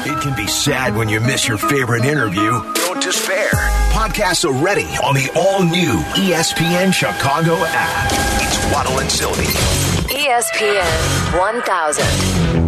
It can be sad when you miss your favorite interview. Don't despair. Podcasts are ready on the all-new ESPN Chicago app. It's Waddle and Sylvie. ESPN 1000.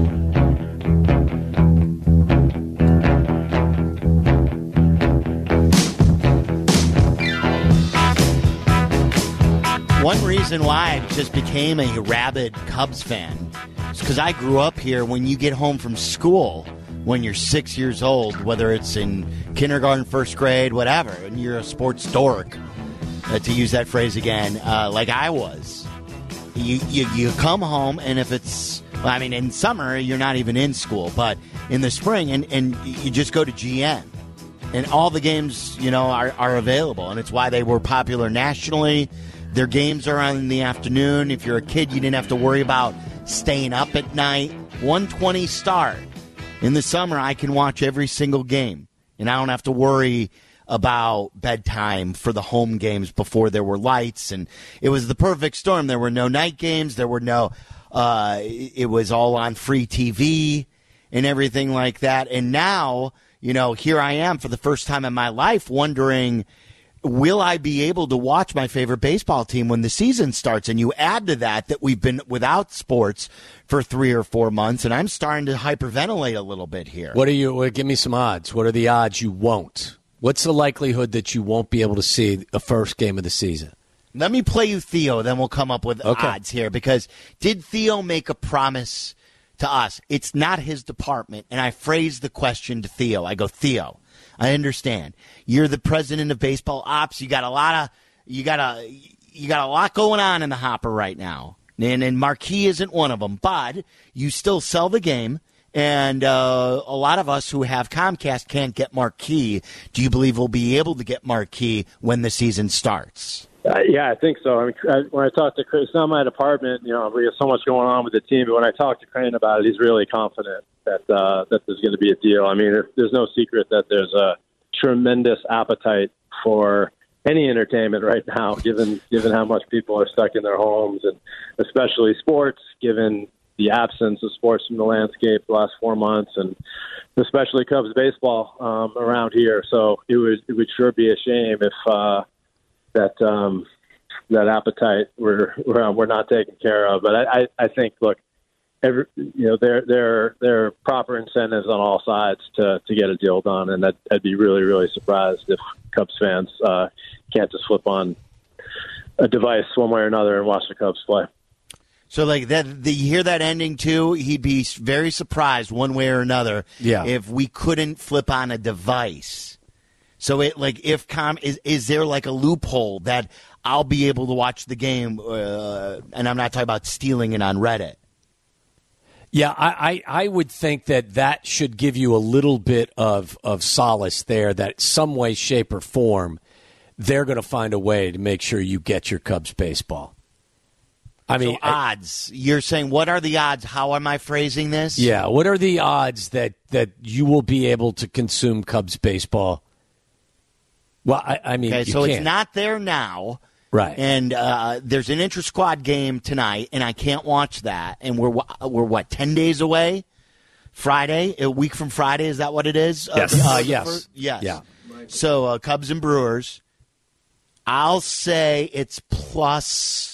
One reason why I just became a rabid Cubs fan is because I grew up here. When you get home from school, when you're 6 years old, whether it's in kindergarten, first grade, whatever, and you're a sports dork, to use that phrase again, like I was, you come home, and if it's, I mean, in summer, you're not even in school, but in the spring, and you just go to GN. And all the games, are available, and it's why they were popular nationally. Their games are on in the afternoon. If you're a kid, you didn't have to worry about staying up at night. 1:20 start. In the summer, I can watch every single game, and I don't have to worry about bedtime for the home games before there were lights. And it was the perfect storm. There were no night games. There were no it was all on free TV and everything like that. And now, here I am for the first time in my life wondering, will I be able to watch my favorite baseball team when the season starts? And you add to that we've been without sports for 3 or 4 months, and I'm starting to hyperventilate a little bit here. Give me some odds. What are the odds you won't? What's the likelihood that you won't be able to see the first game of the season? Let me play you Theo, then we'll come up with odds here. Because did Theo make a promise to us? It's not his department, and I phrased the question to Theo. I go, Theo, I understand. You're the president of baseball ops. You got a lot going on in the hopper right now. And Marquee isn't one of them, but you still sell the game. And a lot of us who have Comcast can't get Marquee. Do you believe we'll be able to get Marquee when the season starts? Yeah, I think so. I mean, when I talked to Chris, it's not my department, we have so much going on with the team, but when I talked to Crane about it, he's really confident that there's going to be a deal. I mean, there's no secret that there's a tremendous appetite for any entertainment right now, given how much people are stuck in their homes, and especially sports, given the absence of sports from the landscape the last 4 months, and especially Cubs baseball around here. So it would sure be a shame if that appetite we're not taking care of. But I think, look, there are proper incentives on all sides to get a deal done, and I'd be really, really surprised if Cubs fans can't just flip on a device one way or another and watch the Cubs play. So, like that, you hear that ending too. He'd be very surprised one way or another if we couldn't flip on a device. So, is there like a loophole that I'll be able to watch the game, and I'm not talking about stealing it on Reddit? Yeah, I would think that should give you a little bit of solace there, that some way, shape, or form, they're going to find a way to make sure you get your Cubs baseball. I mean, odds. You're saying, what are the odds? How am I phrasing this? Yeah, what are the odds that you will be able to consume Cubs baseball? Well, I mean, okay, so it's not there now. Right. And there's an inter-squad game tonight, and I can't watch that. And we're 10 days away? Friday? A week from Friday, is that what it is? Yes. Yes. Yeah. So Cubs and Brewers, I'll say it's plus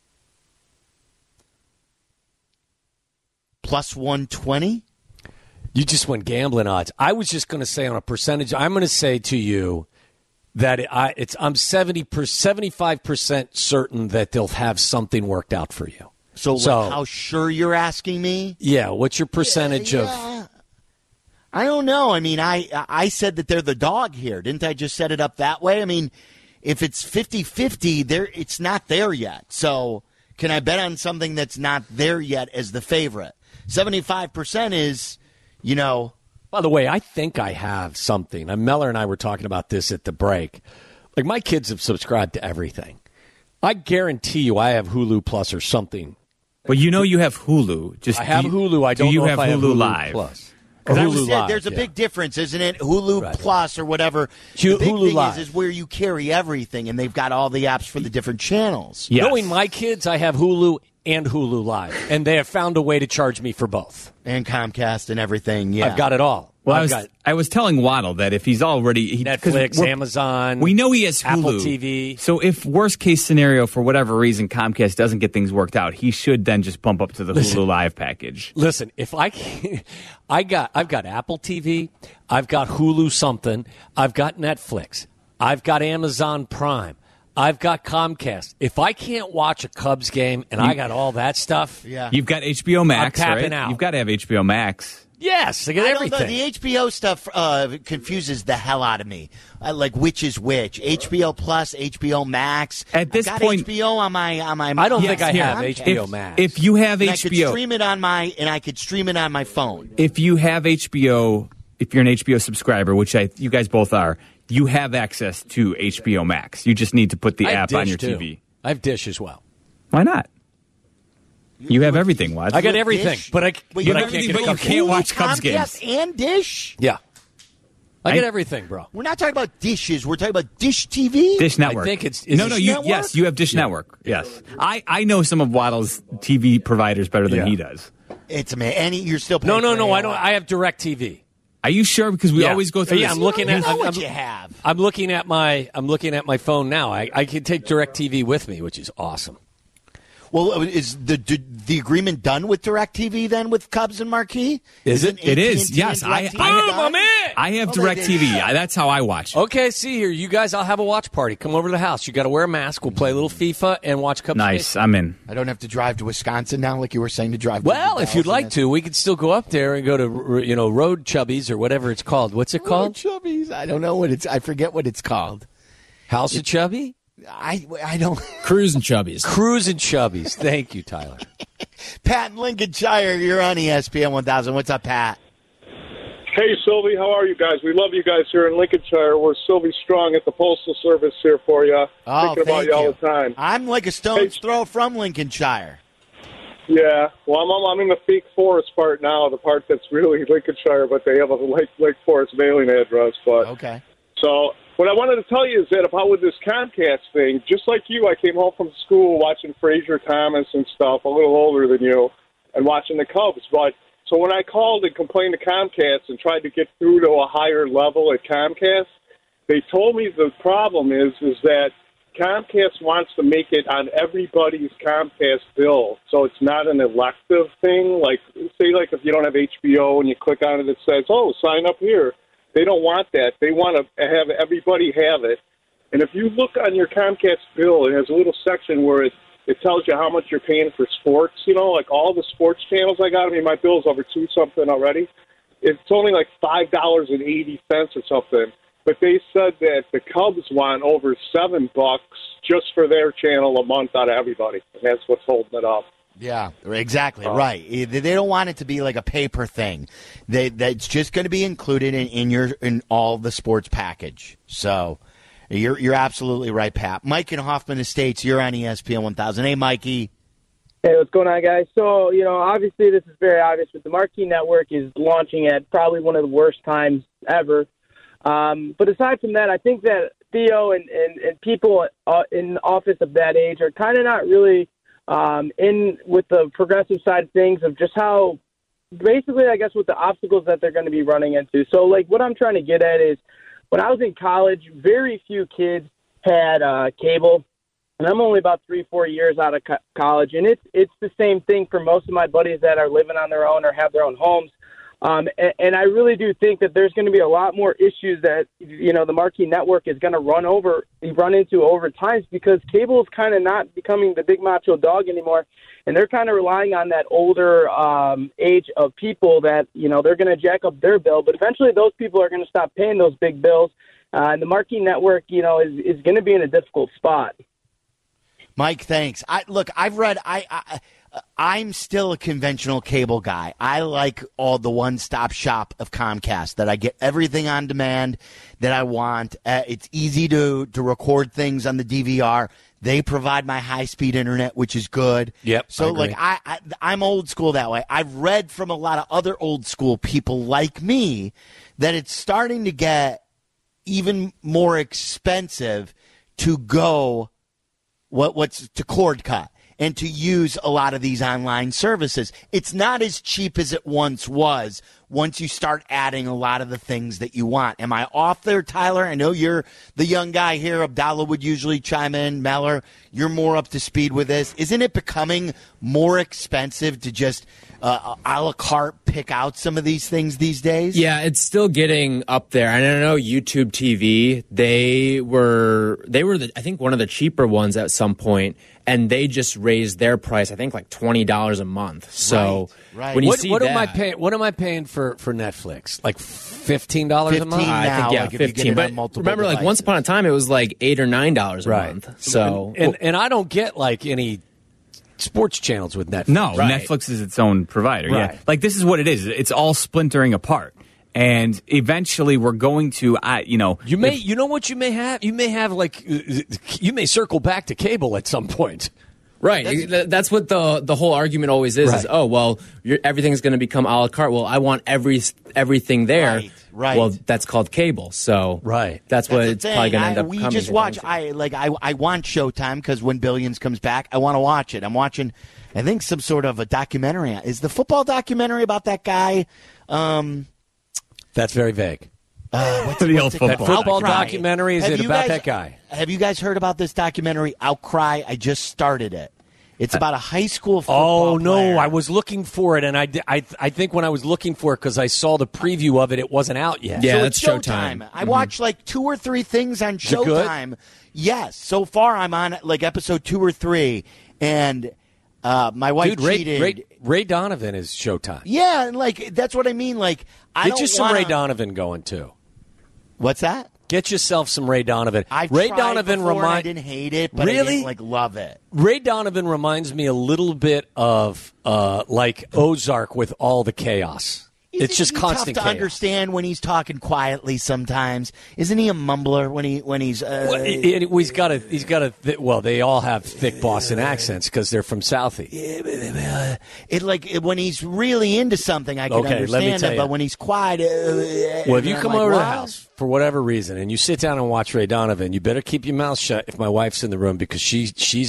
120. You just went gambling odds. I was just going to say on a percentage, I'm going to say to you that I'm 75% certain that they'll have something worked out for you. So how sure you're asking me? Yeah, what's your percentage of? I don't know. I mean, I said that they're the dog here. Didn't I just set it up that way? I mean, if it's 50-50, it's not there yet. So can I bet on something that's not there yet as the favorite? 75% is, By the way, I think I have something. Meller and I were talking about this at the break. Like, my kids have subscribed to everything. I guarantee you I have Hulu Plus or something. Well, you have Hulu. I have Hulu. I don't know if I have Hulu Live. Plus. Hulu Live, there's a big difference, isn't it? Hulu Plus or whatever. The big Hulu thing Live is where you carry everything, and they've got all the apps for the different channels. Yes. Knowing my kids, I have Hulu and Hulu Live, and they have found a way to charge me for both. And Comcast and everything, yeah. I've got it all. Well, I was telling Waddle that if he's already Netflix, Amazon, we know he has Hulu, Apple TV. So if worst case scenario for whatever reason Comcast doesn't get things worked out, he should then just bump up to the Hulu Live package. Listen, if I've got Apple TV, I've got Hulu something, I've got Netflix, I've got Amazon Prime, I've got Comcast. If I can't watch a Cubs game and I got all that stuff, you've got HBO Max, I'm tapping right? out. You've got to have HBO Max. Yes, I get everything. The HBO stuff confuses the hell out of me. Like which is which? HBO Plus, HBO Max. At this I've got point, HBO on my. I don't think I have HBO Max. If you have and HBO, I could stream it on my phone. If you have HBO, if you're an HBO subscriber, which you guys both are, you have access to HBO Max. You just need to put the app on your TV. I have Dish as well. Why not? You have everything, Watts. I got everything, but I can't watch Cubs games. Comcast and Dish? Yeah. I get everything, bro. We're not talking about dishes. We're talking about Dish TV? Dish Network. I think it's yes, you have Dish Network. Yes. I know some of Waddle's TV providers better than he does. It's amazing. And you're still paying No, I don't. I have DirecTV. Are you sure? Because we always go through. Yeah, this. I'm looking at. What you have. I'm looking at my phone now. I can take DirecTV with me, which is awesome. Well, is the agreement done with DirecTV then with Cubs and Marquee? Is it? It is. Yes, I have DirecTV. That's how I watch it. Okay, see here, you guys. I'll have a watch party. Come over to the house. You got to wear a mask. We'll play a little FIFA and watch Cubs. Nice, I'm in. I don't have to drive to Wisconsin now, like you were saying to drive. Well, if you'd like to, we could still go up there and go to Road Chubbies or whatever it's called. What's it called? Chubbies. I don't know what it's. I forget what it's called. House of Chubby. I don't. Cruise and Chubbies. Cruise and Chubbies. Thank you, Tyler. Pat in Lincolnshire, you're on ESPN 1000. What's up, Pat? Hey, Sylvie, how are you guys? We love you guys here in Lincolnshire. We're Sylvie Strong at the Postal Service here for you. Thinking about you all the time. I'm like a stone's throw from Lincolnshire. Yeah, well, I'm in the fake Forest part now, the part that's really Lincolnshire, but they have a Lake Forest mailing address. But okay. So what I wanted to tell you is that about with this Comcast thing, just like you, I came home from school watching Fraser Thomas and stuff, a little older than you, and watching the Cubs. But so when I called and complained to Comcast and tried to get through to a higher level at Comcast, they told me the problem is that Comcast wants to make it on everybody's Comcast bill, so it's not an elective thing. Like, say, like if you don't have HBO and you click on it, it says, "Oh, sign up here." They don't want that. They want to have everybody have it. And if you look on your Comcast bill, it has a little section where it tells you how much you're paying for sports. You know, like all the sports channels I got. I mean, my bill's over $2-something already. It's only like $5.80 or something. But they said that the Cubs want over $7 just for their channel a month out of everybody, and that's what's holding it up. Yeah, exactly right. They don't want it to be like a paper thing. That's just going to be included in all the sports package. So you're absolutely right, Pat. Mike in Hoffman Estates, you're on ESPN 1000. Hey, Mikey. Hey, what's going on, guys? So, obviously this is very obvious, but the Marquee Network is launching at probably one of the worst times ever. But aside from that, I think that Theo and people in office of that age are kind of not really in with the progressive side of things of just how basically, I guess, with the obstacles that they're going to be running into. So, like, what I'm trying to get at is when I was in college, very few kids had cable. And I'm only about 3-4 years out of college. And it's the same thing for most of my buddies that are living on their own or have their own homes. And I really do think that there's going to be a lot more issues that, the Marquee Network is going to run into over time because cable is kind of not becoming the big macho dog anymore. And they're kind of relying on that older age of people that, they're going to jack up their bill. But eventually those people are going to stop paying those big bills. And the Marquee Network, is going to be in a difficult spot. Mike, thanks. I'm still a conventional cable guy. I like all the one-stop shop of Comcast, that I get everything on demand that I want. It's easy to record things on the DVR. They provide my high-speed internet, which is good. Yep. So, I'm old school that way. I've read from a lot of other old school people like me that it's starting to get even more expensive to go what's to cord cut and to use a lot of these online services. It's not as cheap as it once was once you start adding a lot of the things that you want. Am I off there, Tyler? I know you're the young guy here. Abdallah would usually chime in. Meller, you're more up to speed with this. Isn't it becoming more expensive to just a la carte pick out some of these things these days? Yeah, it's still getting up there. And I know YouTube TV, they were I think one of the cheaper ones at some point, and they just raised their price, I think like $20 a month. So right. when you What, see what that, am I paying? What am I paying for Netflix? Like $15 a month? I think, yeah, like if you get 15. it on But multiple remember, like once devices. upon a time, it was like $8 or $9 a Right. month. So And I don't get like any sports channels with Netflix. No, Right. Netflix is its own provider. Right. Yeah, like this is what it is. It's all splintering apart, and eventually we're going to, you know what you may have? You may have like you may circle back to cable at some point. right, that's what the whole argument always is. Right. Is well, everything's going to become a la carte. Well, I want everything there. Right. Well, that's called cable. So Right. that's what That's it's the probably thing. going to end up We becoming. just watch. I want Showtime because when Billions comes back, I want to watch it. I'm watching, I think, some sort of a documentary. Is the football documentary about that guy? That's very vague. What's The old it called? football Football Outcry. documentary, is Have it you about guys- that guy? Have you guys heard about this documentary, Outcry? I just started it. It's about a high school football Oh no, player. I was looking for it, and I think when I was looking for it because I saw the preview of it, it wasn't out yet. Yeah, So that's it's Showtime. I watched like 2 or 3 things on it good? Showtime. Yes, so far I'm on like episode 2 or 3, and my wife Dude, cheated. Ray Donovan is Showtime. Yeah, and like that's what I mean. Like I Get don't you some wanna, Ray Donovan going too. What's that? Get yourself some Ray Donovan. I've Ray tried Donovan before and I remind didn't hate it, but I Really? didn't like love it. Ray Donovan reminds me a little bit of like Ozark with all the chaos. It's just Isn't he constant tough to chaos. understand when he's talking quietly sometimes. Isn't he a mumbler when he's? Well, he's got a. Well, they all have thick Boston accents because they're from Southie. When he's really into something, I can Okay, let me understand tell it. you. But when he's quiet, Well, if you I'm come like, over to the "What?" house for whatever reason and you sit down and watch Ray Donovan, you better keep your mouth shut if my wife's in the room because she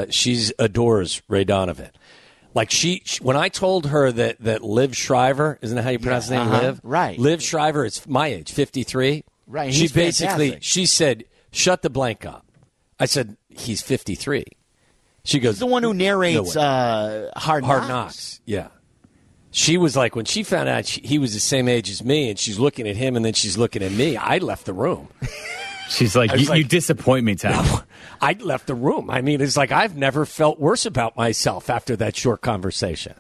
adores Ray Donovan. Like when I told her that Liv Shriver, isn't that how you pronounce his name? Liv, right? Liv Shriver is my age, 53. Right, She he's basically fantastic. she said, "Shut the blank up." I said, "He's 53." She goes, He's the one who narrates No Hard Hard Knocks. Knocks. Yeah. She was like, when she found out he was the same age as me, and she's looking at him, and then she's looking at me, I left the room. She's like, I was you like- disappoint me, Tom. I left the room. I mean, it's like I've never felt worse about myself after that short conversation.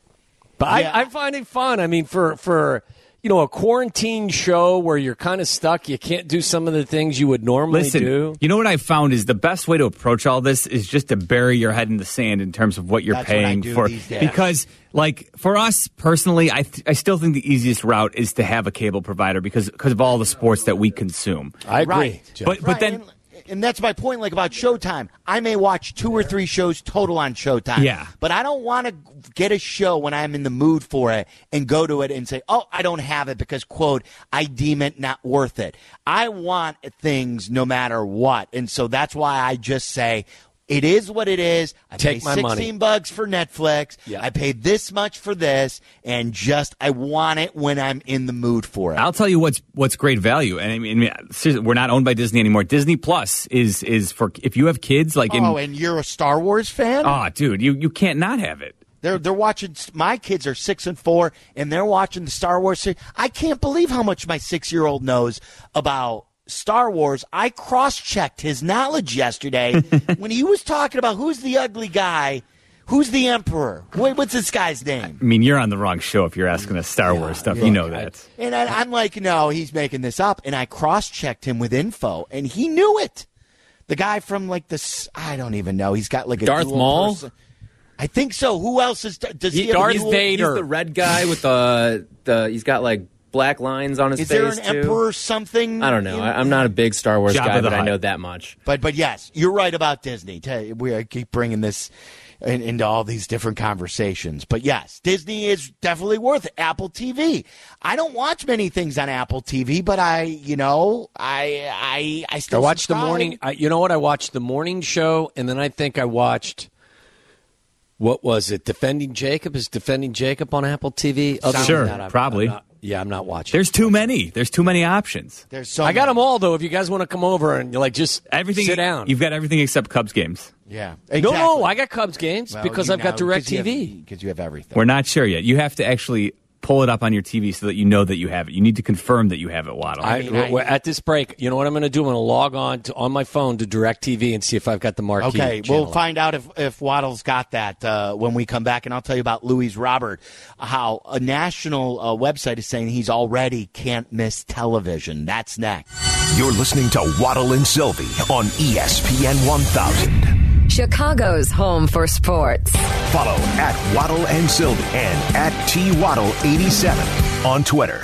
But Yeah. I find it fun. I mean, for a quarantine show where you're kind of stuck, you can't do some of the things you would normally Listen, do. you know what I've found is the best way to approach all this is just to bury your head in the sand in terms of what you're That's what I paying do for. these days. Because, like, for us personally, I still think the easiest route is to have a cable provider because of all the sports that we consume. I agree. Right. Jeff. But Right, then. and that's my point, like about Showtime. I may watch 2 or 3 shows total on Showtime. Yeah. But I don't want to get a show when I'm in the mood for it and go to it and say, oh, I don't have it because, quote, I deem it not worth it. I want things no matter what. And so that's why I just say, it is what it is. I Take pay my money. $16 for Netflix. Yeah. I paid this much for this, and I want it when I'm in the mood for it. I'll tell you what's great value, and I mean, seriously, we're not owned by Disney anymore. Disney Plus is for if you have kids, like and you're a Star Wars fan? oh, dude, you can't not have it. They're watching. My kids are 6 and 4, and they're watching the Star Wars series. I can't believe how much my 6-year-old knows about Star Wars. I cross-checked his knowledge yesterday when he was talking about who's the ugly guy, who's the Emperor. What's this guy's name? I mean, you're on the wrong show if you're asking us Star Wars stuff. You know that. And I'm like, no, he's making this up. And I cross-checked him with info, and he knew it. The guy from like this, I don't even know. He's got like a Darth dual Maul? person- I think so. Who else does he have? Darth a dual- Vader. He's the red guy with the he's got like black lines on his Is face there an too. Emperor something? I don't know. I'm not a big Star Wars Jabba guy, the but I Hutt. know that much. But yes, you're right about Disney. We keep bringing this into all these different conversations. But yes, Disney is definitely worth it. Apple TV. I don't watch many things on Apple TV, but I still I watched the subscribe. morning. You know what? I watched the morning show, and then I think I watched What was it? Defending Jacob? Is Defending Jacob on Apple TV? Sure, probably. I'm not watching. There's too many. There's too many options. There's so I got many. them all, though. If you guys want to come over and just sit down. You've got everything except Cubs games. Yeah. No, I got Cubs games Well, because you I've got know, DirecTV. Because you have everything. We're not sure yet. You have to actually pull it up on your TV so that you know that you have it. You need to confirm that you have it, Waddle. At this break, you know what I'm going to do? I'm going to log on my phone to DirecTV and see if I've got the marquee. Okay, channel. we'll find out if Waddle's got that when we come back, and I'll tell you about Louis Robert, how a national website is saying he's already can't miss television. That's next. You're listening to Waddle and Sylvie on ESPN 1000. Chicago's home for sports. Follow at Waddle and Sylvie and at TWaddle87 on Twitter.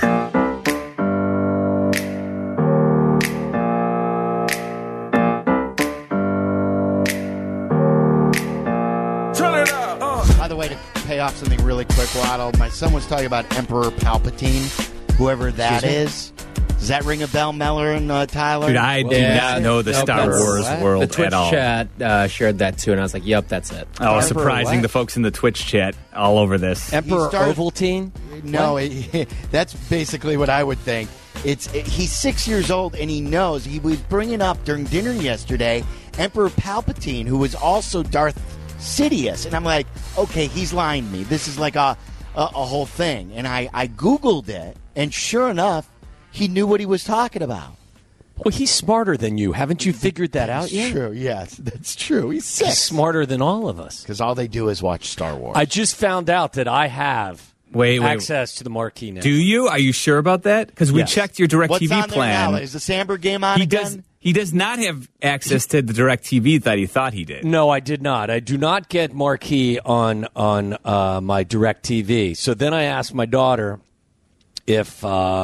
By the way, to pay off something really quick, Waddle, my son was talking about Emperor Palpatine, whoever that is. Does that ring a bell, Meller and Tyler? Dude, I do not know the Star Wars world the Twitch at all. chat shared that too, and I was like, "Yep, that's it." Oh, surprising! what? The folks in the Twitch chat all over this. Emperor Ovaltine? No, that's basically what I would think. He's 6 years old, and he knows. He was bringing up during dinner yesterday Emperor Palpatine, who was also Darth Sidious. And I'm like, okay, he's lying to me. This is like a whole thing. And I Googled it, and sure enough, he knew what he was talking about. Well, he's smarter than you. Haven't you figured that out yet? True, yes, that's true. He's 6. He's smarter than all of us. Because all they do is watch Star Wars. I just found out that I have access to the marquee now. Do you? Are you sure about that? Because we checked your What's DirecTV on there plan. now? Is the Sandberg game on again? He does not have access to the DirecTV that he thought he did. No, I did not. I do not get marquee on my DirecTV. So then I asked my daughter if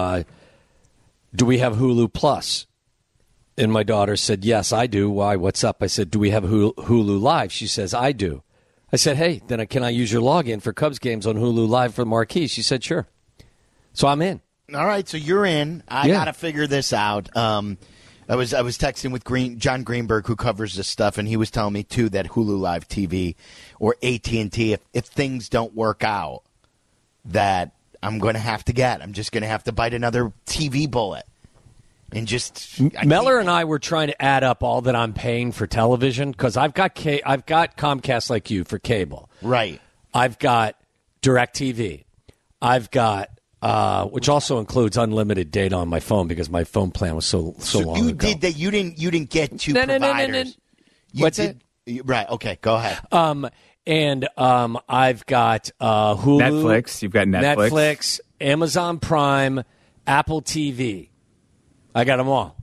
do we have Hulu Plus? And my daughter said, yes, I do. Why? What's up? I said, do we have Hulu Live? She says, I do. I said, hey, then can I use your login for Cubs games on Hulu Live for marquee? She said, sure. So I'm in. All right, so you're in. I got to figure this out. I was texting with John Greenberg, who covers this stuff, and he was telling me, too, that Hulu Live TV or AT&T, if things don't work out, that I'm going to have to get. I'm just going to have to bite another TV bullet. And just Meller and I were trying to add up all that I'm paying for television because I've got Comcast like you for cable. Right. I've got DirecTV. I've got which also includes unlimited data on my phone because my phone plan was so long you ago. did that. You didn't get two No. providers. What's it? Right. Okay. Go ahead. And I've got Hulu, Netflix. You've got Netflix, Amazon Prime, Apple TV. I got them all.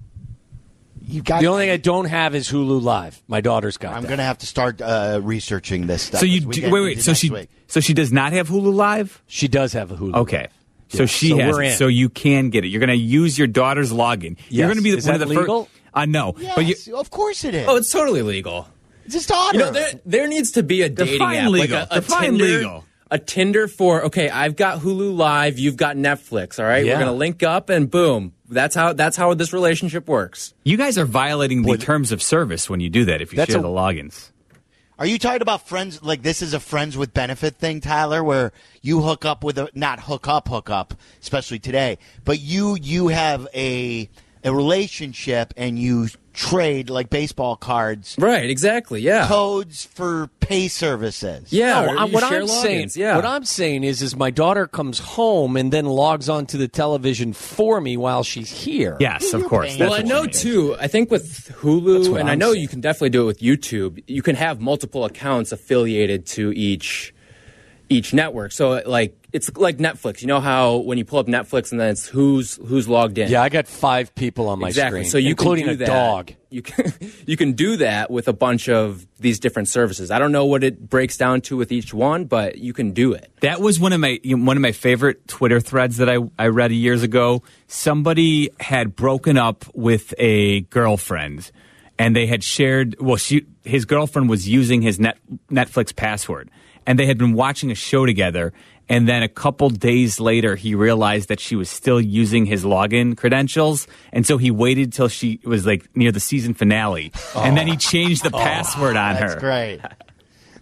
The only thing I don't have is Hulu Live. My daughter's got. I'm going to have to start researching this stuff. So you wait. So she does not have Hulu Live? She does have a Hulu. Okay. So Yeah. she So has we're it. in. So you can get it. You're going to use your daughter's login. You're going to be Is one that of the legal? first. No, Yes, but of course it is. Oh, it's totally legal. It's his daughter. You know, there needs to be a dating Define app, legal. like a Define Tinder, legal. a Tinder for I've got Hulu Live, you've got Netflix. All right, Yeah. we're gonna link up, and boom, that's how this relationship works. you guys are violating the terms of service when you do that. If you share the logins. Are you talking about friends? Like this is a friends with benefit thing, Tyler, where you hook up with not hook up, especially today, but you have a relationship and you trade like baseball cards, Right? Exactly. Yeah. codes for pay services. Yeah. No, or you what share I'm logins, saying, yeah. what I'm saying is my daughter comes home and then logs onto the television for me while she's here. Yes, of course. Well, That's I what know you mean. too. I think with That's Hulu, what and I I'm know saying. you can definitely do it with YouTube. You can have multiple accounts affiliated to each network. So like it's like Netflix. You know how when you pull up Netflix and then it's who's logged in. Yeah, I got 5 people on my Exactly. screen, So you including can do a that. dog. You can do that with a bunch of these different services. I don't know what it breaks down to with each one, but you can do it. That was one of my favorite Twitter threads that I read years ago. Somebody had broken up with a girlfriend, and they had shared. Well, his girlfriend was using his Netflix password, and they had been watching a show together. And then a couple days later, he realized that she was still using his login credentials. And so he waited till she was like near the season finale. And then he changed the password on her. That's great.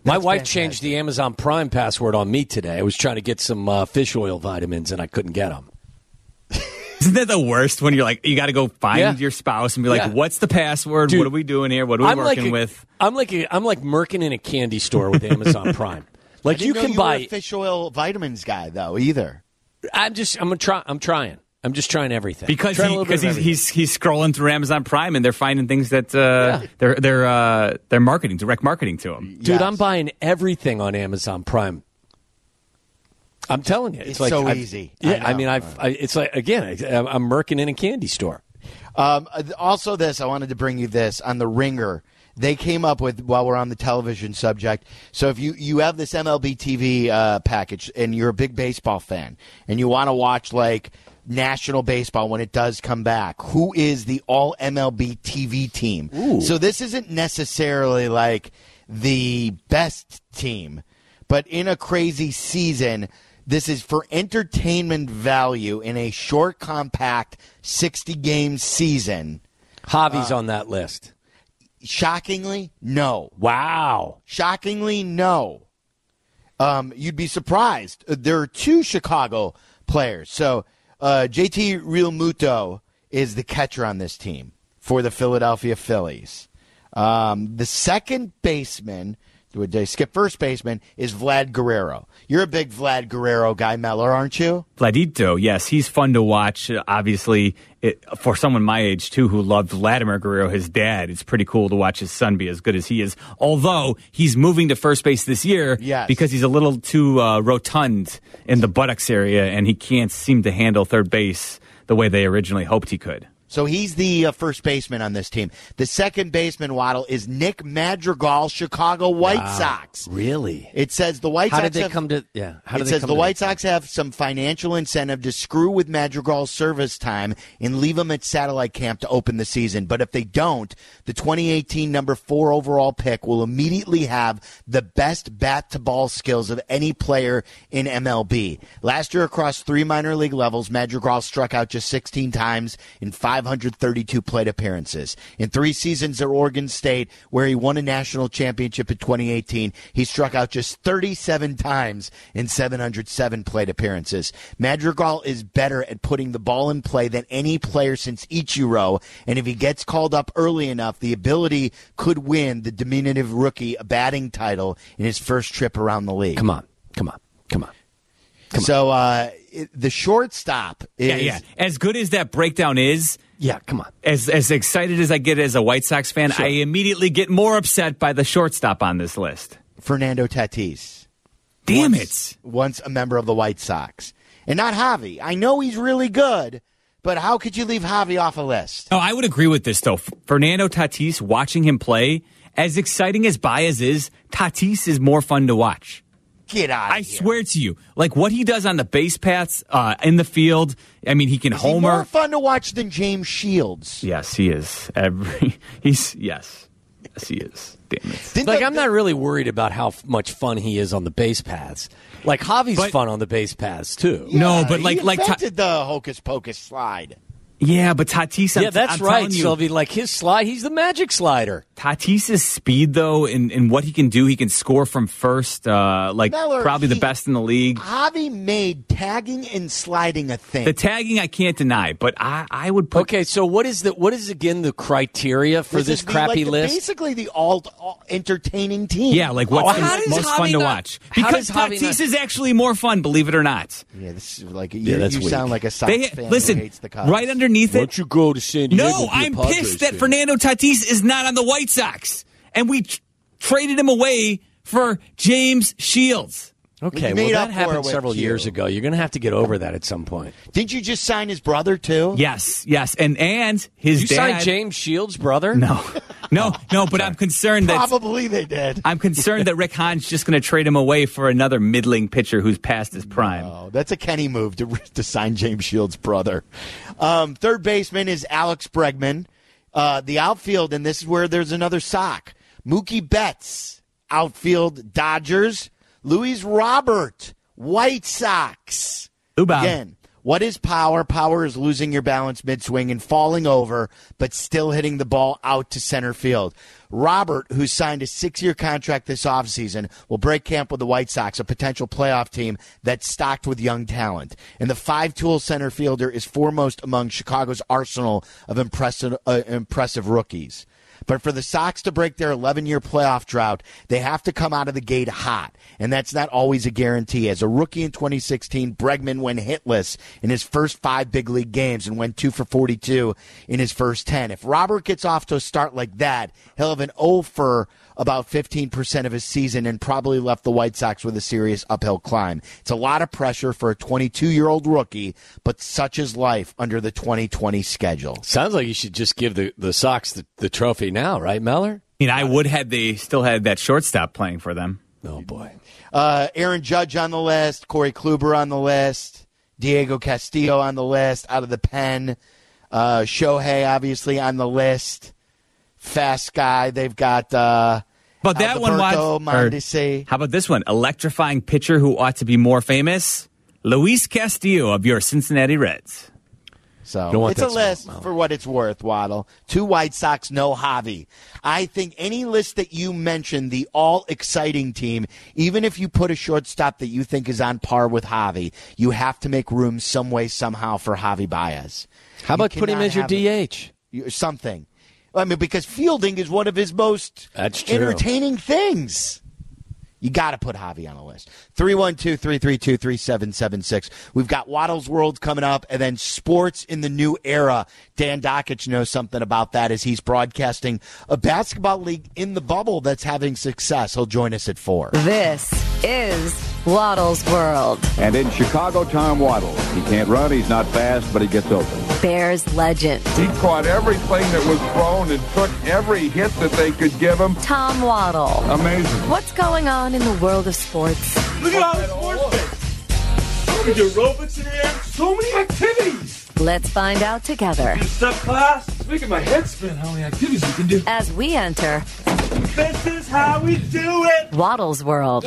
My wife changed the Amazon Prime password on me today. I was trying to get some fish oil vitamins, and I couldn't get them. Isn't that the worst when you're like, you got to go find your spouse and be like, what's the password? Dude, what are we doing here? What are we working with? I'm like Merkin in a candy store with Amazon Prime. Like you can buy a fish oil vitamins guy though either. I'm trying. I'm just trying everything. Because he's scrolling through Amazon Prime and they're finding things that they're marketing, direct marketing to him. Dude, yes. I'm buying everything on Amazon Prime. I'm telling you, it's like so easy. Yeah, I mean, it's like again, I'm Merkin in a candy store. Also, I wanted to bring you this on The Ringer. They came up with, while we're on the television subject, so if you have this MLB TV package and you're a big baseball fan and you want to watch like national baseball when it does come back, who is the all MLB TV team? Ooh. So this isn't necessarily like the best team, but in a crazy season, this is for entertainment value in a short, compact 60-game season. Javi's on that list. Shockingly, no. Wow. Shockingly, no. You'd be surprised. There are two Chicago players. So JT Realmuto is the catcher on this team for the Philadelphia Phillies. The second baseman, would they skip first baseman, is Vlad Guerrero. You're a big Vlad Guerrero guy, Meller, aren't you? Vladito, yes. He's fun to watch. Obviously, for someone my age, too, who loved Vladimir Guerrero, his dad, it's pretty cool to watch his son be as good as he is. Although, he's moving to first base this year because he's a little too rotund in the buttocks area, and he can't seem to handle third base the way they originally hoped he could. So he's the first baseman on this team. The second baseman, Waddle, is Nick Madrigal, Chicago White Sox. Really? It says the White Sox How did they come to? Yeah. It says the White Sox have some financial incentive to screw with Madrigal's service time and leave him at satellite camp to open the season. But if they don't, the 2018 number 4 overall pick will immediately have the best bat-to-ball skills of any player in MLB. Last year, across 3 minor league levels, Madrigal struck out just 16 times in 532 plate appearances. In 3 seasons at Oregon State, where he won a national championship in 2018, he struck out just 37 times in 707 plate appearances. Madrigal is better at putting the ball in play than any player since Ichiro, and if he gets called up early enough, the ability could win the diminutive rookie a batting title in his first trip around the league. Come on. So the shortstop is... Yeah. As good as that breakdown is... Yeah, come on. As excited as I get as a White Sox fan, sure. I immediately get more upset by the shortstop on this list. Fernando Tatis. Damn it. Once a member of the White Sox. And not Javi. I know he's really good, but how could you leave Javi off a list? Oh, I would agree with this, though. Fernando Tatis, watching him play, as exciting as Baez is, Tatis is more fun to watch. Get out of here. I swear to you. Like, what he does on the base paths, in the field, I mean, he can homer. Is he more fun to watch than James Shields? Yes, he is. Yes, he is. Damn it. I'm not really worried about how much fun he is on the base paths. Like, Javi's fun on the base paths, too. Yeah, no, but he invented the hocus pocus slide. Yeah, but Tatis... that's right, Sylvie. Like, his slide, he's the magic slider. Tatis's speed, though, and what he can do, he can score from first, Miller, probably the best in the league. Javi made tagging and sliding a thing. The tagging I can't deny, but I would put... Okay, so what is again the criteria for this crappy list? Basically the all entertaining team. Yeah, like what's the most fun to watch? Because Tatis is actually more fun, believe it or not. Yeah, this is like you sound like a Sox fan listen, who hates the Cubs. Right underneath Why don't you go to San Diego? No, I'm pissed that Fernando Tatis is not on the White Sox, and we traded him away for James Shields. Okay, well, that happened several years ago. You're going to have to get over that at some point. Didn't you just sign his brother, too? Yes, and his dad... You signed James Shields' brother? No, but I'm concerned that... Probably they did. I'm concerned that Rick Hahn's just going to trade him away for another middling pitcher who's past his prime. Oh, that's a Kenny move to sign James Shields' brother. Third baseman is Alex Bregman. The outfield, and this is where there's another sock. Mookie Betts, outfield, Dodgers. Luis Robert, White Sox. Uba. Again, What is power? Power is losing your balance mid-swing and falling over, but still hitting the ball out to center field. Robert, who signed a 6-year contract this offseason, will break camp with the White Sox, a potential playoff team that's stocked with young talent. And the 5-tool center fielder is foremost among Chicago's arsenal of impressive rookies. But for the Sox to break their 11-year playoff drought, they have to come out of the gate hot, and that's not always a guarantee. As a rookie in 2016, Bregman went hitless in his first 5 big league games and went 2 for 42 in his first 10. If Robert gets off to a start like that, he'll have an 0 for about 15% of his season and probably left the White Sox with a serious uphill climb. It's a lot of pressure for a 22-year-old rookie, but such is life under the 2020 schedule. Sounds like you should just give the Sox the trophy now, right, Meller? I mean, I would had they still had that shortstop playing for them. Oh, boy. Aaron Judge on the list, Corey Kluber on the list, Diego Castillo on the list, out of the pen. Shohei, obviously, on the list. Fast guy. They've got but that Alberto one Mondesi. How about this one? Electrifying pitcher who ought to be more famous? Luis Castillo of your Cincinnati Reds. So it's a list for what it's worth, Waddle. 2 White Sox, no Javi. I think any list that you mentioned, the all-exciting team, even if you put a shortstop that you think is on par with Javi, you have to make room some way, somehow for Javi Baez. How about put him as your DH? Something. I mean, because fielding is one of his most entertaining things. You got to put Javi on a list. 312-332-3776. We've got Waddle's World coming up, and then sports in the new era. Dan Dakich knows something about that as he's broadcasting a basketball league in the bubble that's having success. He'll join us at 4. This is Waddle's World. And in Chicago, Tom Waddle. He can't run, he's not fast, but he gets open. Bears legend. He caught everything that was thrown and took every hit that they could give him. Tom Waddle. Amazing. What's going on in the world of sports? Look at all the sports. We do aerobics in here. So many activities. Let's find out together. Step class. It's making my head spin how many activities we can do. As we enter. This is how we do it. Waddle's World.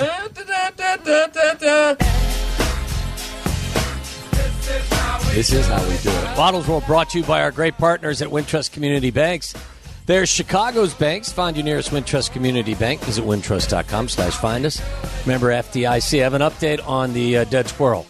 This is how we do it. Waddle's World brought to you by our great partners at Wintrust Community Banks. There's Chicago's banks. Find your nearest Wintrust Community Bank. Visit wintrust.com/find us. Remember FDIC. I have an update on the dead squirrel.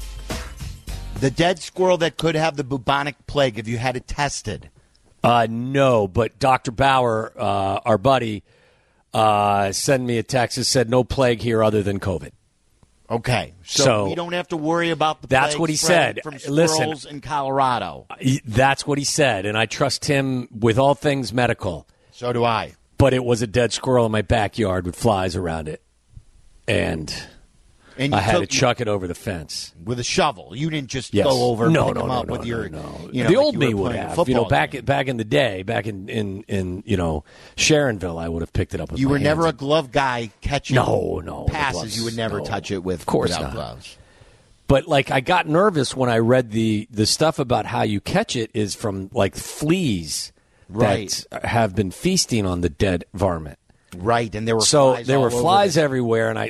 The dead squirrel that could have the bubonic plague. Have you had it tested? No, but Dr. Bauer, our buddy, sent me a text that said no plague here other than COVID. Okay, so we don't have to worry about the that's plague what he said. From squirrels in Colorado. That's what he said, and I trust him with all things medical. So do I. But it was a dead squirrel in my backyard with flies around it, and I had to chuck it over the fence with a shovel. You didn't just go over and pick them up with your. You know, the like old me would have. Back in the day, back in Sharonville, I would have picked it up with you my were hands. never a glove guy catching passes. Gloves, you would never touch it with without gloves. But I got nervous when I read the stuff about how you catch it is from fleas that have been feasting on the dead varmint. Right, and there were flies everywhere, and I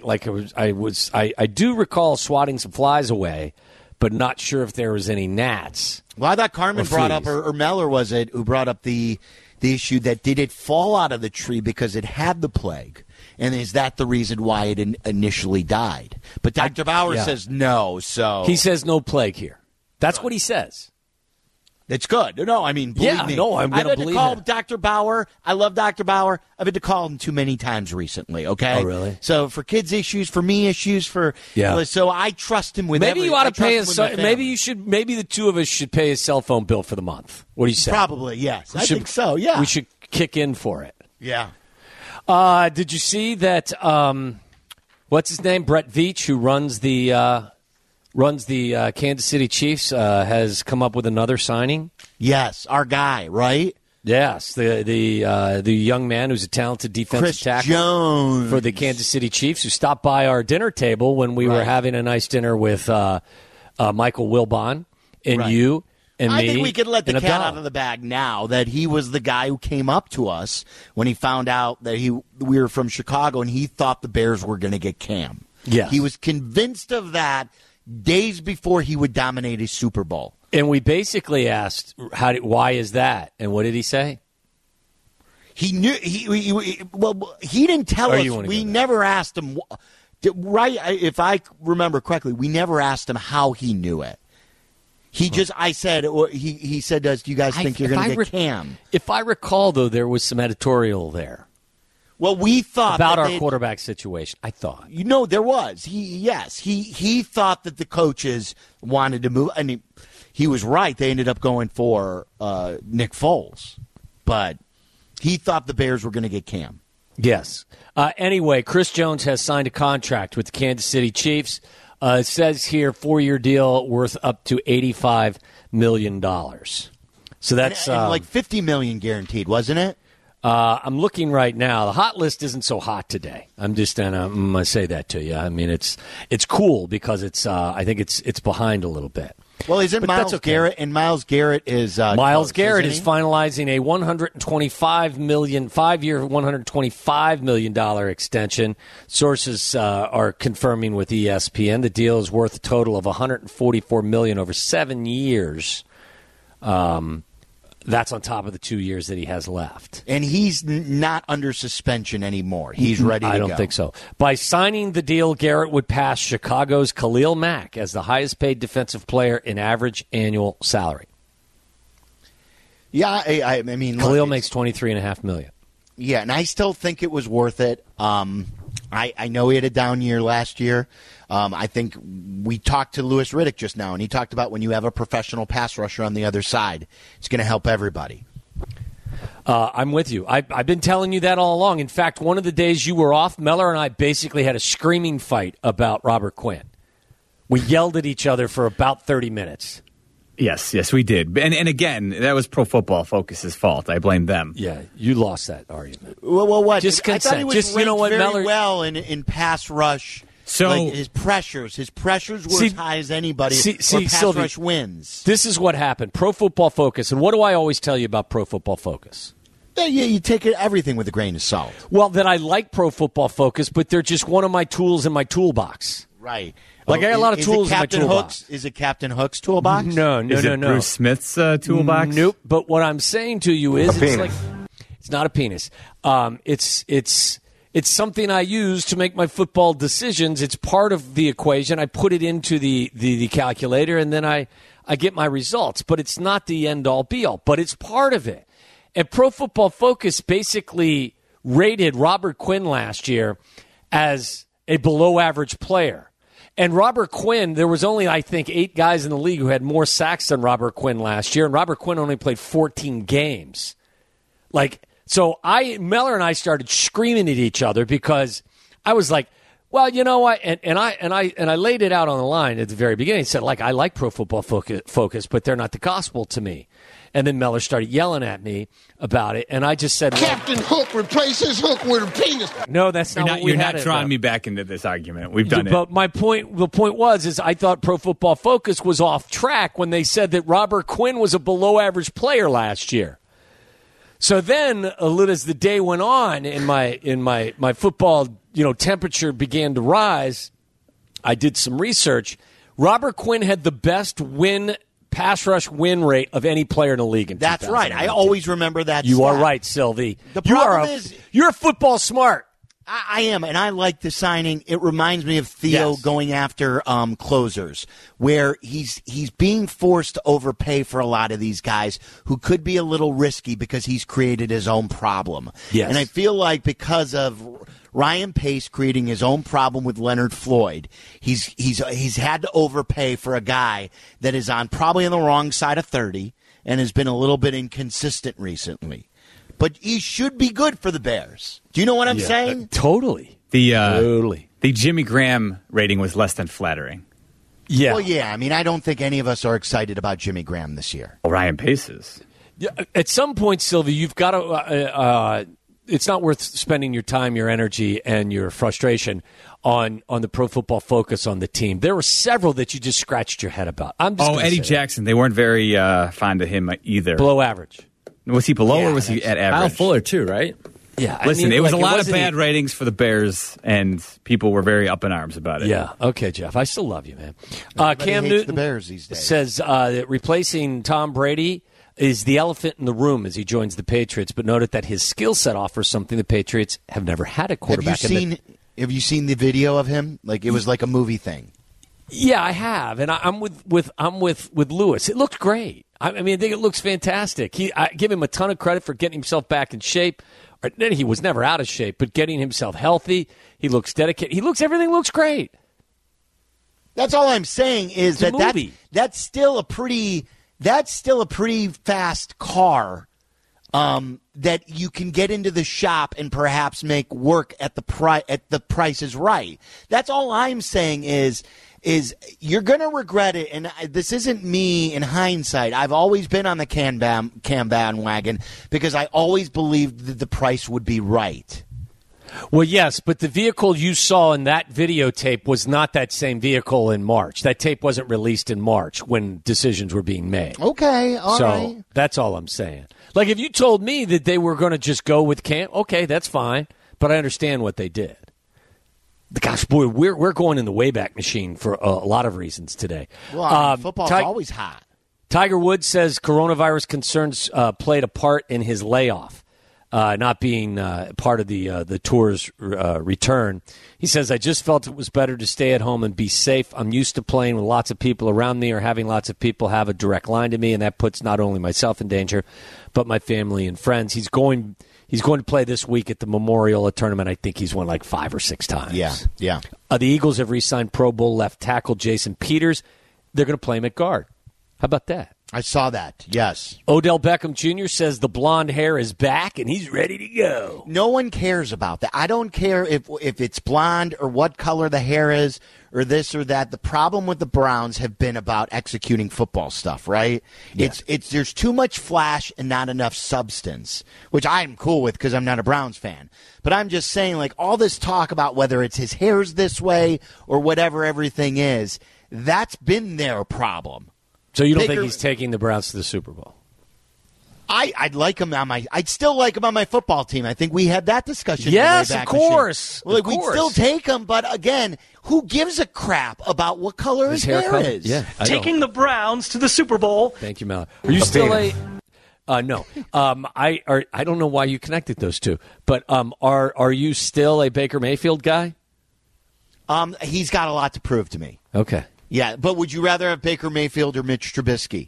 do recall swatting some flies away, but not sure if there was any gnats. Well, I thought Carmen brought up, or Meller was it, who brought up the issue that did it fall out of the tree because it had the plague, and is that the reason why it initially died? But Dr. Bauer says no, so he says no plague here. That's what he says. It's good. No, I mean, believe me. No, I'm going to believe call Dr. Bauer. I love Dr. Bauer. I've had to call him too many times recently, okay? Oh, really? So for kids' issues, for me issues, so I trust him with maybe you ought to pay his maybe the two of us should pay his cell phone bill for the month. What do you say? Probably, yes. I think so, yeah. We should kick in for it. Yeah. Did you see that what's his name? Brett Veach, who runs the Kansas City Chiefs, has come up with another signing. Yes, our guy, right? Yes, the young man who's a talented defensive tackle Jones for the Kansas City Chiefs, who stopped by our dinner table when we were having a nice dinner with Michael Wilbon and you and me. I think we could let the cat Abdallah out of the bag now that he was the guy who came up to us when he found out that we were from Chicago and he thought the Bears were going to get Cam. Yes. He was convinced of that. days before he would dominate a Super Bowl. And we basically asked, why is that? And what did he say? He knew. He didn't tell us. We never asked him. Right? If I remember correctly, we never asked him how he knew it. He just, I said, or he said to us, "Do you guys think you're going to get Cam?" If I recall, though, there was some editorial there. Well, we thought about our quarterback situation. I thought, there was. He thought that the coaches wanted to move, and he was right. They ended up going for Nick Foles, but he thought the Bears were going to get Cam. Yes. Anyway, Chris Jones has signed a contract with the Kansas City Chiefs. It says here 4-year deal worth up to $85 million. So that's and like $50 million guaranteed, wasn't it? I'm looking right now. The hot list isn't so hot today. I'm just going to say that to you. I mean, it's cool because it's I think it's behind a little bit. Well, isn't Myles Garrett? And Myles Garrett is Myles Garrett is finalizing a $125 million 5-year, $125 million extension. Sources are confirming with ESPN the deal is worth a total of $144 million over 7 years. That's on top of the 2 years that he has left. And he's not under suspension anymore. He's ready to go. I don't think so. By signing the deal, Garrett would pass Chicago's Khalil Mack as the highest-paid defensive player in average annual salary. Yeah, I mean... Khalil makes $23.5 million. Yeah, and I still think it was worth it. I know he had a down year last year. I think we talked to Louis Riddick just now, and he talked about when you have a professional pass rusher on the other side, it's going to help everybody. I'm with you. I've been telling you that all along. In fact, one of the days you were off, Meller and I basically had a screaming fight about Robert Quinn. We yelled at each other for about 30 minutes. Yes, we did. And again, that was Pro Football Focus's fault. I blame them. Yeah, you lost that argument. Well, what? Just consent. I thought he was just, you know what, very Meller? well in pass rush. So like his pressures were as high as anybody. Pass rush wins. This is what happened. Pro Football Focus. And what do I always tell you about Pro Football Focus? Yeah, you take everything with a grain of salt. Well, that I like Pro Football Focus, but they're just one of my tools in my toolbox. Right. Like I got a lot of tools in my toolbox. Is it Captain Hook's toolbox? No. Is it Bruce Smith's toolbox? Nope. But what I'm saying to you is, it's not a penis. It's something I use to make my football decisions. It's part of the equation. I put it into the calculator, and then I get my results. But it's not the end-all, be-all. But it's part of it. And Pro Football Focus basically rated Robert Quinn last year as a below-average player. And Robert Quinn, there was only, I think, 8 guys in the league who had more sacks than Robert Quinn last year, and Robert Quinn only played 14 games. So Meller and I started screaming at each other because I was like, well, you know what? And I laid it out on the line at the very beginning. I said, I like Pro Football Focus, but they're not the gospel to me. And then Meller started yelling at me about it, and I just said, Captain Hook replaces Hook with a penis. No, that's not what we had. You're not drawing me back into this argument. We've done it. But the point was I thought Pro Football Focus was off track when they said that Robert Quinn was a below-average player last year. So then, as the day went on, and my football temperature began to rise, I did some research. Robert Quinn had the best pass rush win rate of any player in the league. That's right. I always remember that. You are right, Sylvie. The problem is you're football smart. I am, and I like the signing. It reminds me of Theo going after closers, where he's being forced to overpay for a lot of these guys who could be a little risky because he's created his own problem. Yes. And I feel like because of Ryan Pace creating his own problem with Leonard Floyd, he's had to overpay for a guy that is probably on the wrong side of 30 and has been a little bit inconsistent recently. But he should be good for the Bears. Do you know what I'm saying? Totally. The Jimmy Graham rating was less than flattering. Yeah. Well, yeah. I mean, I don't think any of us are excited about Jimmy Graham this year. Well, Ryan Pace is. Yeah, at some point, Sylvie, you've got to it's not worth spending your time, your energy, and your frustration on the Pro Football Focus on the team. There were several that you just scratched your head about. Eddie Jackson. They weren't very fond of him either. Below average. Was he below or was he at average? Kyle Fuller, too, right? Yeah, Listen, it was a lot of bad ratings for the Bears, and people were very up in arms about it. Yeah. Okay, Jeff. I still love you, man. Cam hates Newton the Bears these days. says that replacing Tom Brady is the elephant in the room as he joins the Patriots, but noted that his skill set offers something the Patriots have never had a quarterback. Have you seen the video of him? Like, it was like a movie thing. Yeah, I have, and I'm with Lewis. It looked great. I mean, I think it looks fantastic. I give him a ton of credit for getting himself back in shape. He was never out of shape, but getting himself healthy. He looks dedicated. Everything looks great. That's all I'm saying is that's still a pretty fast car that you can get into the shop and perhaps make work at the price is right. That's all I'm saying is you're going to regret it, and this isn't me in hindsight. I've always been on the Cam bandwagon because I always believed that the price would be right. Well, yes, but the vehicle you saw in that videotape was not that same vehicle in March. That tape wasn't released in March when decisions were being made. Okay, all right. So that's all I'm saying. Like, if you told me that they were going to just go with Cam, okay, that's fine, but I understand what they did. Gosh, boy, we're going in the Wayback Machine for a lot of reasons today. Well, football's always hot. Tiger Woods says coronavirus concerns played a part in his layoff, not being part of the tour's return. He says, I just felt it was better to stay at home and be safe. I'm used to playing with lots of people around me or having lots of people have a direct line to me, and that puts not only myself in danger, but my family and friends. He's going to play this week at the Memorial Tournament. I think he's won like 5 or 6 times. Yeah. The Eagles have re-signed Pro Bowl left tackle Jason Peters. They're going to play him at guard. How about that? I saw that, yes. Odell Beckham Jr. says the blonde hair is back and he's ready to go. No one cares about that. I don't care if it's blonde or what color the hair is or this or that. The problem with the Browns have been about executing football stuff, right? Yeah. It's there's too much flash and not enough substance, which I'm cool with because I'm not a Browns fan. But I'm just saying, like, all this talk about whether it's his hair's this way or whatever everything is, that's been their problem. So you don't think he's taking the Browns to the Super Bowl? I'd like him on I'd still like him on my football team. I think we had that discussion. Yes, of course. Well, we'd still take him, but again, who gives a crap about what color his hair is? Yeah, taking the Browns to the Super Bowl. Thank you, Mel. Are you still no. I don't know why you connected those two, but are you still a Baker Mayfield guy? He's got a lot to prove to me. Okay. Yeah, but would you rather have Baker Mayfield or Mitch Trubisky?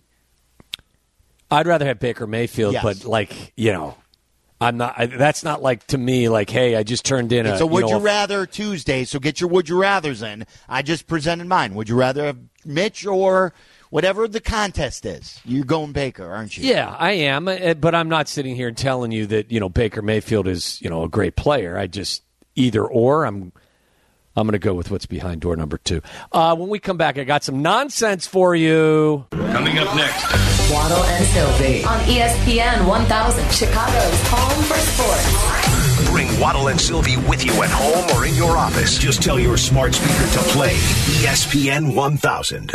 I'd rather have Baker Mayfield, yes. But I'm not. That's not like to me. Like, hey, I just turned in it's a would you rather Tuesday. So get your would you rather's in. I just presented mine. Would you rather have Mitch or whatever the contest is? You're going Baker, aren't you? Yeah, I am. But I'm not sitting here telling you that Baker Mayfield is a great player. I just either or. I'm going to go with what's behind door number 2. When we come back, I got some nonsense for you. Coming up next. Waddle and Sylvie on ESPN 1000, Chicago's home for sports. Bring Waddle and Sylvie with you at home or in your office. Just tell your smart speaker to play ESPN 1000.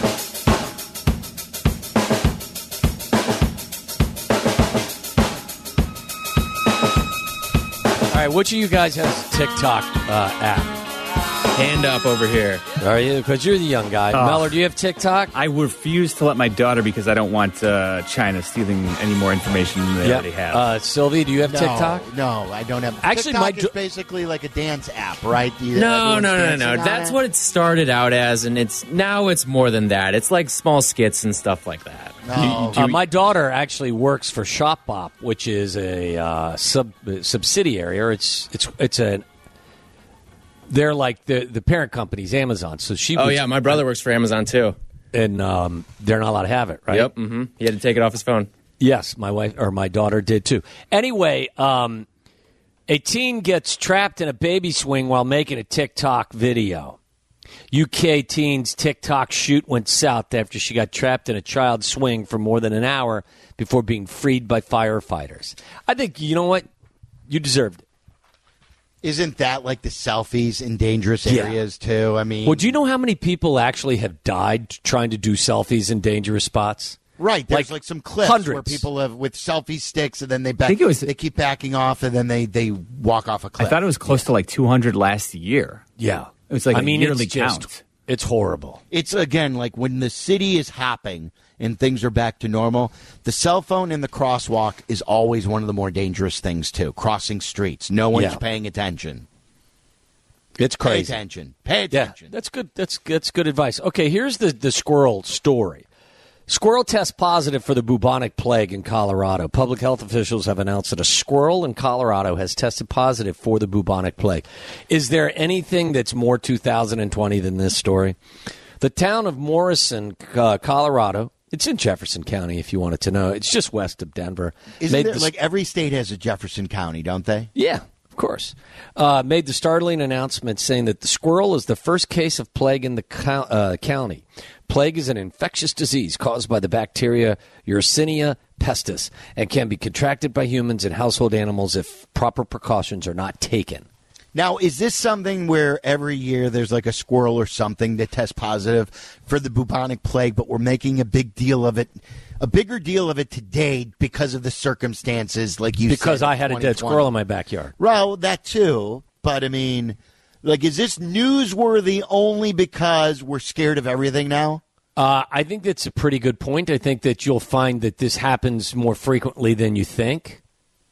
All right, which of you guys has TikTok app? Hand up over here. Are you? Because you're the young guy. Mellor, do you have TikTok? I refuse to let my daughter because I don't want China stealing any more information than they already have. Sylvie, do you have TikTok? No, I don't have. Actually, TikTok is basically like a dance app, right? No. That's what it started out as, and it's more than that. It's like small skits and stuff like that. No. My daughter actually works for Shopbop, which is a subsidiary, or it's an. They're like the parent company's Amazon. So she. Oh yeah, my brother works for Amazon too, and they're not allowed to have it, right? Yep. Mm-hmm. He had to take it off his phone. Yes, my daughter did too. Anyway, a teen gets trapped in a baby swing while making a TikTok video. UK teen's TikTok shoot went south after she got trapped in a child swing for more than an hour before being freed by firefighters. I think you know what, you deserved it. Isn't that like the selfies in dangerous areas, too? I mean... Well, do you know how many people actually have died trying to do selfies in dangerous spots? Right, there's like some clips hundreds. where people have with selfie sticks, and then they keep backing off, and then they walk off a cliff. I thought it was close to like 200 last year. Yeah. It was like a yearly it's just, count. it's horrible. It's, again, like when the city is hopping and things are back to normal, the cell phone in the crosswalk is always one of the more dangerous things, too. Crossing streets. No one's paying attention. It's crazy. Pay attention. Pay attention. Yeah, that's good. That's good advice. Okay, here's the squirrel story. Squirrel tests positive for the bubonic plague in Colorado. Public health officials have announced that a squirrel in Colorado has tested positive for the bubonic plague. Is there anything that's more 2020 than this story? The town of Morrison, Colorado, it's in Jefferson County if you wanted to know. It's just west of Denver. Isn't there, like every state has a Jefferson County, don't they? Yeah. Of course. Made the startling announcement saying that the squirrel is the first case of plague in the county. Plague is an infectious disease caused by the bacteria Yersinia pestis and can be contracted by humans and household animals if proper precautions are not taken. Now, is this something where every year there's like a squirrel or something that tests positive for the bubonic plague, but we're making a big deal of it, a bigger deal of it today because of the circumstances, like you said? Because I had a dead squirrel in my backyard. Well, that too. But, I mean, like, is this newsworthy only because we're scared of everything now? I think that's a pretty good point. I think that you'll find that this happens more frequently than you think.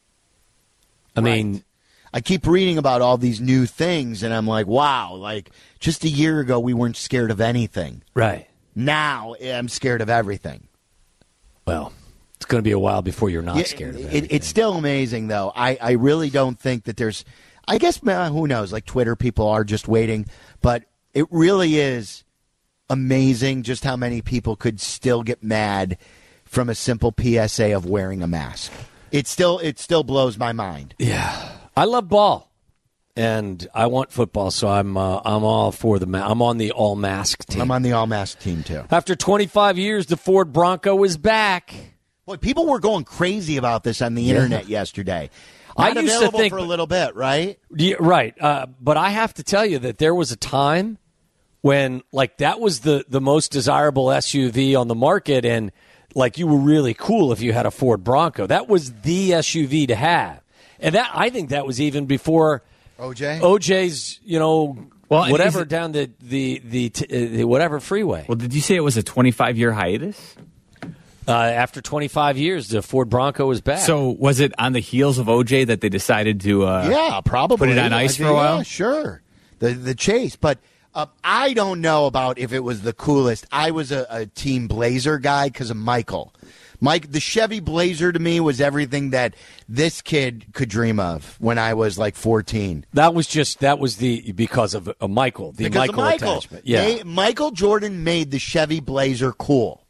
I mean, I keep reading about all these new things, and I'm like, wow, like, just a year ago we weren't scared of anything. Right. Now I'm scared of everything. Well, it's going to be a while before you're not scared of it. It's still amazing, though. I really don't think that there's – I guess, who knows, like Twitter people are just waiting. But it really is amazing just how many people could still get mad from a simple PSA of wearing a mask. It still blows my mind. Yeah. I love ball, and I want football, so I'm all for I'm on the all-mask team. I'm on the all-mask team, too. After 25 years, the Ford Bronco is back. Boy, people were going crazy about this on the internet yesterday. I Not used available to think for a little bit, right? Yeah, right. But I have to tell you that there was a time when, like, that was the most desirable SUV on the market, and, like, you were really cool if you had a Ford Bronco. That was the SUV to have. And that I think that was even before OJ's, whatever down the whatever freeway. Well, did you say it was a 25-year hiatus? After 25 years, the Ford Bronco was back. So was it on the heels of OJ that they decided to probably put it on ice for a while? Yeah, sure. The chase. But I don't know about if it was the coolest. I was a Team Blazer guy because of Michael. The Chevy Blazer to me was everything that this kid could dream of when I was like 14. That was because of Michael, Michael attachment. Yeah, Michael Jordan made the Chevy Blazer cool,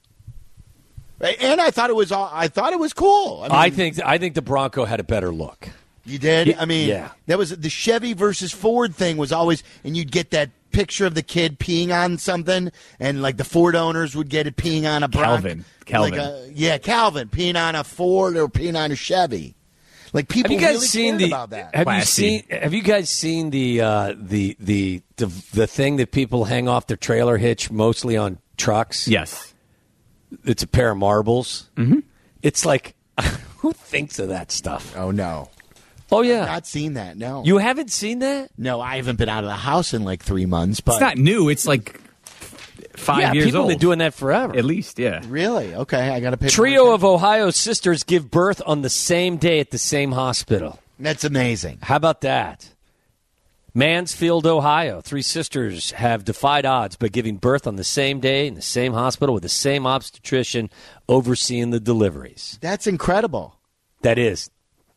and I thought it was cool. I think the Bronco had a better look. You did? Yeah. That was the Chevy versus Ford thing was always, and you'd get that picture of the kid peeing on something, and like the Ford owners would get it peeing on a Bronco. Calvin. Calvin peeing on a Ford or peeing on a Chevy. Like people really cared about that. Have you guys seen the thing that people hang off their trailer hitch mostly on trucks? Yes. It's a pair of marbles. Mm-hmm. It's like, who thinks of that stuff? Oh no. Oh yeah. I've not seen that. No. You haven't seen that? No, I haven't been out of the house in like 3 months. But it's not new. It's like 5 years people old. have been doing that forever. At least, yeah. Really? Okay, I got to pay. Trio of Ohio sisters give birth on the same day at the same hospital. That's amazing. How about that? Mansfield, Ohio. 3 sisters have defied odds by giving birth on the same day in the same hospital with the same obstetrician overseeing the deliveries. That's incredible. That is.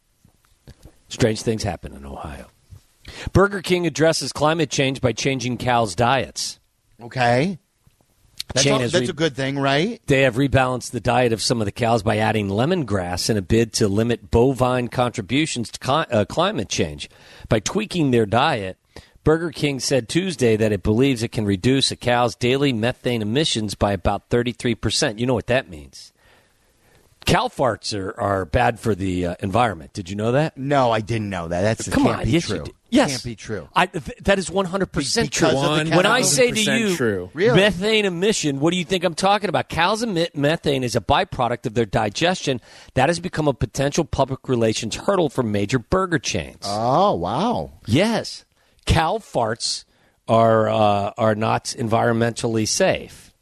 Strange things happen in Ohio. Burger King addresses climate change by changing cows' diets. Okay. That's a good thing, right? They have rebalanced the diet of some of the cows by adding lemongrass in a bid to limit bovine contributions to climate change. By tweaking their diet, Burger King said Tuesday that it believes it can reduce a cow's daily methane emissions by about 33%. You know what that means. Cow farts are bad for the environment. Did you know that? No, I didn't know that. Come can't on, be yes, true. you did. Yes, can't be true. That is 100% true. Because When I say to 1000% you, true. Really? methane emission, what do you think I'm talking about? Cows emit methane as a byproduct of their digestion. That has become a potential public relations hurdle for major burger chains. Oh, wow. Yes, cow farts are not environmentally safe.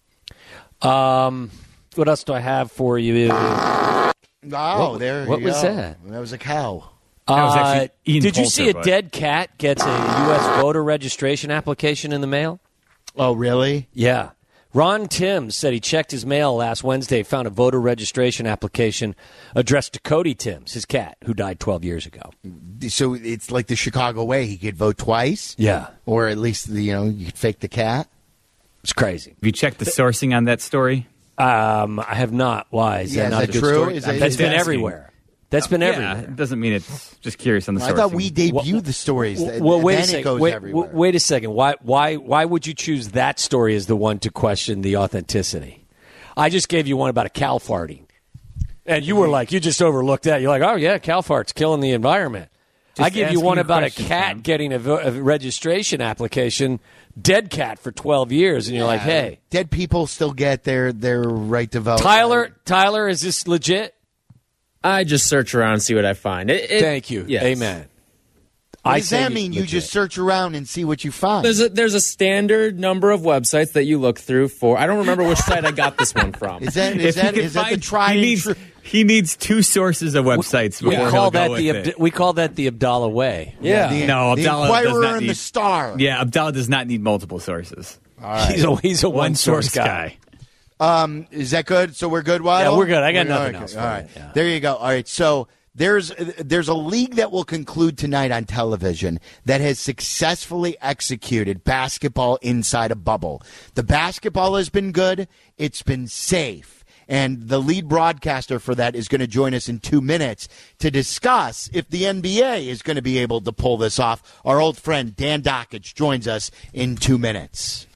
What else do I have for you? Oh, What was that? That was a cow. That was actually Ian did you Poulter, see a but- dead cat gets a U.S. voter registration application in the mail? Oh, really? Yeah. Ron Timms said he checked his mail last Wednesday, found a voter registration application addressed to Cody Timms, his cat, who died 12 years ago. So it's like the Chicago way. He could vote twice? Yeah. Or at least, you could fake the cat? It's crazy. Have you checked the sourcing on that story? I have not. Why? Is that not is a that good true? story? Is that- That's is been that- everywhere. That's been everywhere. Yeah, it doesn't mean it's just curious on the sourcing. I thought we debuted the stories. Well, wait a then second. it goes everywhere. Wait a second. Why would you choose that story as the one to question the authenticity? I just gave you one about a cow farting, and you were like, you just overlooked that. You're like, oh yeah, cow farts killing the environment. Just I give you asking one you about a questions, cat Tom. getting a registration application, dead cat for 12 years, and you're like, hey, dead people still get their right to vote. Tyler, is this legit? I just search around and see what I find. Thank you. Yes. Amen. What does that mean? You just search around and see what you find. There's a standard number of websites that you look through for. I don't remember which site I got this one from. Is that the tried and true? He needs two sources of websites before he'll go with it. We call that the Abdallah way. Yeah. No, the Abdallah does Inquirer not and need, the Star. Yeah, Abdallah does not need multiple sources. All right. He's a one source guy. Is that good? So we're good, Waddle? Yeah, we're good. I got nothing okay. else. All right. There you go. All right. So there's a league that will conclude tonight on television that has successfully executed basketball inside a bubble. The basketball has been good. It's been safe. And the lead broadcaster for that is going to join us in 2 minutes to discuss if the NBA is going to be able to pull this off. Our old friend Dan Dockich joins us in 2 minutes.